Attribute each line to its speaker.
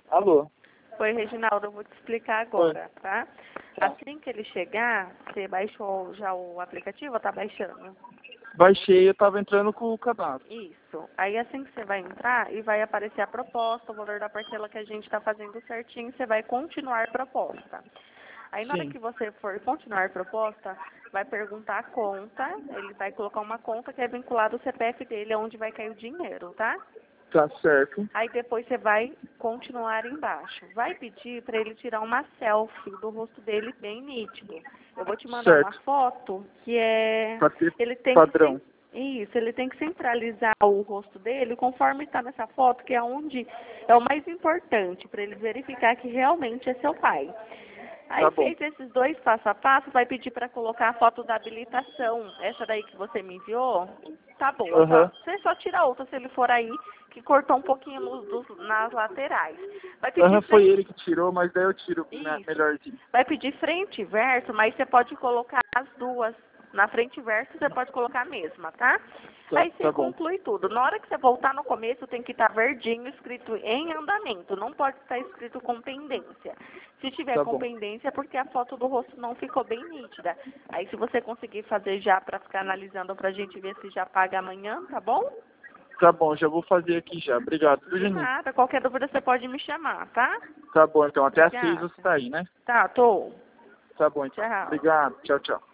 Speaker 1: Alô?
Speaker 2: Oi, Reginaldo, eu vou te explicar agora, tá? Assim que ele chegar, você baixou já o aplicativo ou tá baixando?
Speaker 1: Baixei, eu tava entrando com o cadastro.
Speaker 2: Isso. Aí assim que você vai entrar e vai aparecer a proposta, o valor da parcela que a gente está fazendo certinho, você vai continuar proposta. Aí na hora
Speaker 1: Sim,
Speaker 2: que você for continuar proposta, vai perguntar a conta, ele vai colocar uma conta que é vinculada ao CPF dele, onde vai cair o dinheiro, tá?
Speaker 1: tá certo.
Speaker 2: Aí depois você vai continuar embaixo. Vai pedir para ele tirar uma selfie do rosto dele bem nítido. Eu vou te mandar uma
Speaker 1: Certo.
Speaker 2: foto que é...
Speaker 1: Pra ter
Speaker 2: Ele tem que
Speaker 1: padrão.
Speaker 2: Isso, ele tem que centralizar o rosto dele conforme está nessa foto, que é onde é o mais importante, para ele verificar que realmente é seu pai. Aí,
Speaker 1: Tá bom.
Speaker 2: feito esses dois passo a passo, vai pedir para colocar a foto da habilitação. Essa daí que você me enviou, tá boa.
Speaker 1: Aham.
Speaker 2: Você só tira outra se ele for aí, que cortou um pouquinho nas laterais. Vai pedir
Speaker 1: Aham, foi
Speaker 2: frente.
Speaker 1: ele que tirou, mas daí eu tiro
Speaker 2: Isso.
Speaker 1: melhorzinho.
Speaker 2: Vai pedir frente e verso, mas você pode colocar as duas. Na frente e verso você pode colocar a mesma, tá? Aí você
Speaker 1: Tá bom.
Speaker 2: conclui tudo. Na hora que você voltar no começo, tem que estar verdinho escrito em andamento. Não pode estar escrito com pendência. Se tiver
Speaker 1: Tá
Speaker 2: com
Speaker 1: bom.
Speaker 2: pendência, é porque a foto do rosto não ficou bem nítida. Aí se você conseguir fazer já para ficar analisando pra gente ver se já paga amanhã, tá bom?
Speaker 1: Tá bom, já vou fazer aqui já. Obrigado, viu,
Speaker 2: De
Speaker 1: Janine?
Speaker 2: nada. Qualquer dúvida você pode me chamar, tá?
Speaker 1: Tá bom, então até às 6
Speaker 2: Obrigada.
Speaker 1: você tá aí, né?
Speaker 2: Tá, tô.
Speaker 1: Tá bom, então.
Speaker 2: Tchau.
Speaker 1: Obrigado. Tchau, tchau.